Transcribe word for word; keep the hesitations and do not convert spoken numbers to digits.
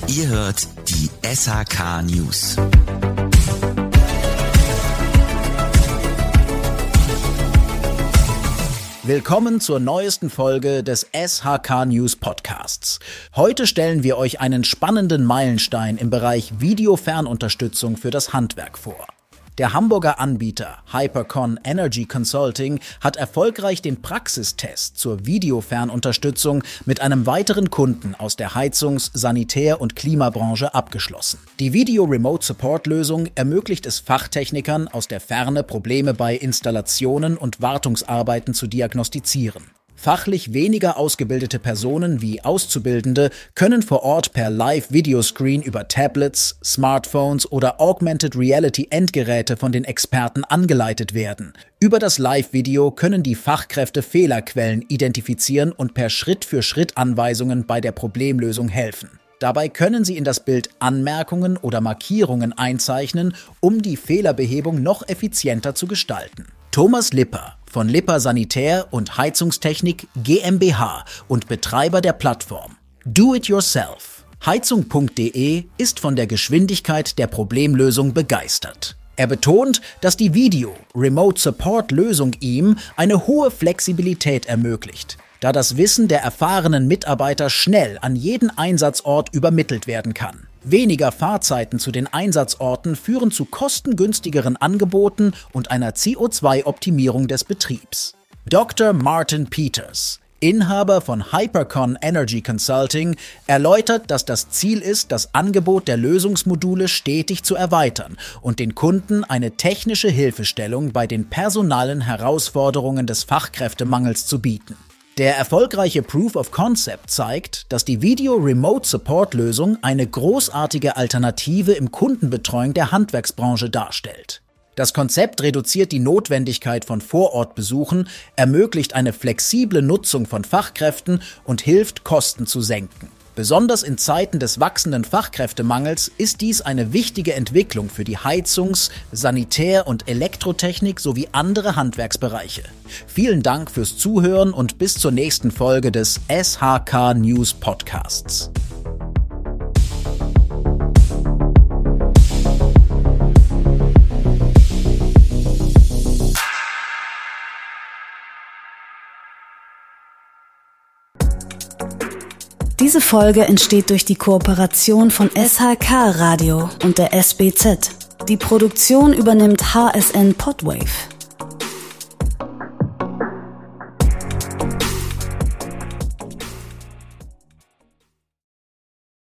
Ihr hört die S H K News. Willkommen zur neuesten Folge des S H K News Podcasts. Heute stellen wir euch einen spannenden Meilenstein im Bereich Videofernunterstützung für das Handwerk vor. Der Hamburger Anbieter Hypercon Energy Consulting hat erfolgreich den Praxistest zur Videofernunterstützung mit einem weiteren Kunden aus der Heizungs-, Sanitär- und Klimabranche abgeschlossen. Die Video-Remote-Support-Lösung ermöglicht es Fachtechnikern aus der Ferne, Probleme bei Installationen und Wartungsarbeiten zu diagnostizieren. Fachlich weniger ausgebildete Personen wie Auszubildende können vor Ort per Live-Videoscreen über Tablets, Smartphones oder Augmented Reality-Endgeräte von den Experten angeleitet werden. Über das Live-Video können die Fachkräfte Fehlerquellen identifizieren und per Schritt-für-Schritt-Anweisungen bei der Problemlösung helfen. Dabei können Sie in das Bild Anmerkungen oder Markierungen einzeichnen, um die Fehlerbehebung noch effizienter zu gestalten. Thomas Lipper von Lipper Sanitär und Heizungstechnik GmbH und Betreiber der Plattform Do It Yourself Heizung punkt de ist von der Geschwindigkeit der Problemlösung begeistert. Er betont, dass die Video-Remote-Support-Lösung ihm eine hohe Flexibilität ermöglicht, da das Wissen der erfahrenen Mitarbeiter schnell an jeden Einsatzort übermittelt werden kann. Weniger Fahrzeiten zu den Einsatzorten führen zu kostengünstigeren Angeboten und einer C O zwei Optimierung des Betriebs. Doktor Martin Peters, Inhaber von Hypercon Energy Consulting, erläutert, dass das Ziel ist, das Angebot der Lösungsmodule stetig zu erweitern und den Kunden eine technische Hilfestellung bei den personalen Herausforderungen des Fachkräftemangels zu bieten. Der erfolgreiche Proof of Concept zeigt, dass die Video-Remote-Support-Lösung eine großartige Alternative im Kundenbetreuung der Handwerksbranche darstellt. Das Konzept reduziert die Notwendigkeit von Vorortbesuchen, ermöglicht eine flexible Nutzung von Fachkräften und hilft, Kosten zu senken. Besonders in Zeiten des wachsenden Fachkräftemangels ist dies eine wichtige Entwicklung für die Heizungs-, Sanitär- und Elektrotechnik sowie andere Handwerksbereiche. Vielen Dank fürs Zuhören und bis zur nächsten Folge des S H K News Podcasts. Diese Folge entsteht durch die Kooperation von S H K Radio und der S B Z. Die Produktion übernimmt H S N Podwave.